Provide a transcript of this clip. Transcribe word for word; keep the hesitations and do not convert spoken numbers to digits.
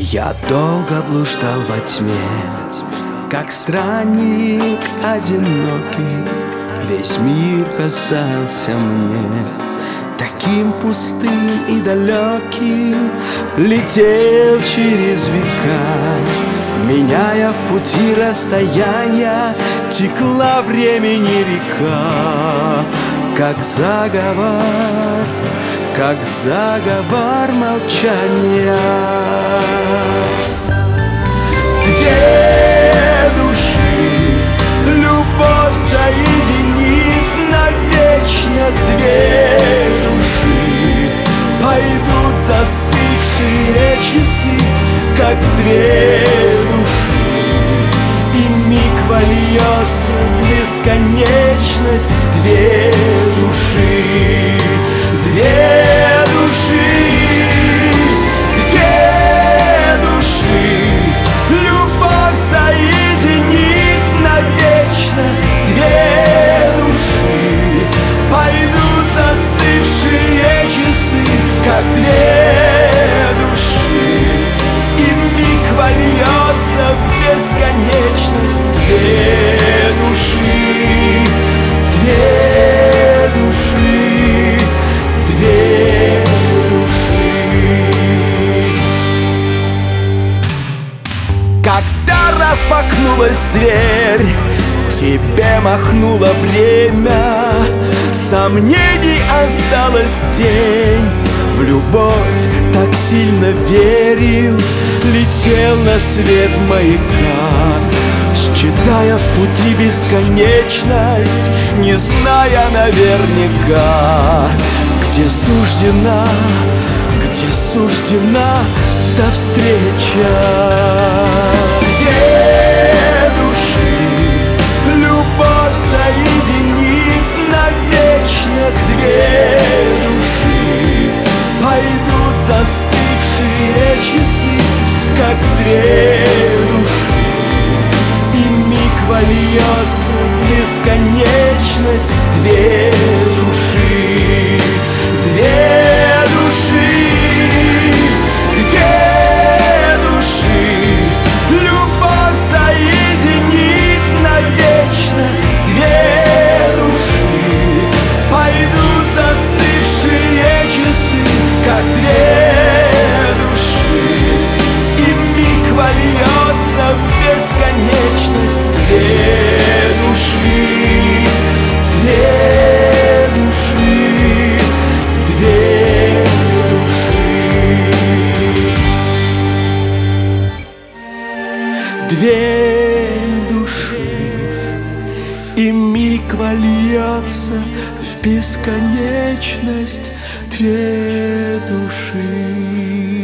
Я долго блуждал во тьме, как странник одинокий. Весь мир казался мне таким пустым и далеким. Летел через века, меняя в пути расстояния. Текла времени река, как заговор, как заговор молчания. Две души любовь соединит навечно. Две души пойдут застывшие часы, как две души, и миг вольется в бесконечность. Две души, две души, две души любовь соединит навечно. Две души пойдут застывшие часы, как две души, и миг вольется в бесконечность. Две души, две души, две души. Когда распахнулась дверь, тебе махнуло время, сомнений осталась тень. В любовь так сильно верил, летел на свет маяка, считая в пути бесконечность, не зная наверняка, где суждена, где суждена та встреча. Две души любовь соединит навечно. Две души пойдут застывшие часы, как две души, и миг вольется в бесконечность. Две души, две души, две души любовь соединит навечно. Две души пойдут застывшие часы, как две души, и миг вольется в бесконечность. Две души, две души, две души, две души, и миг вольется в бесконечность. Две души.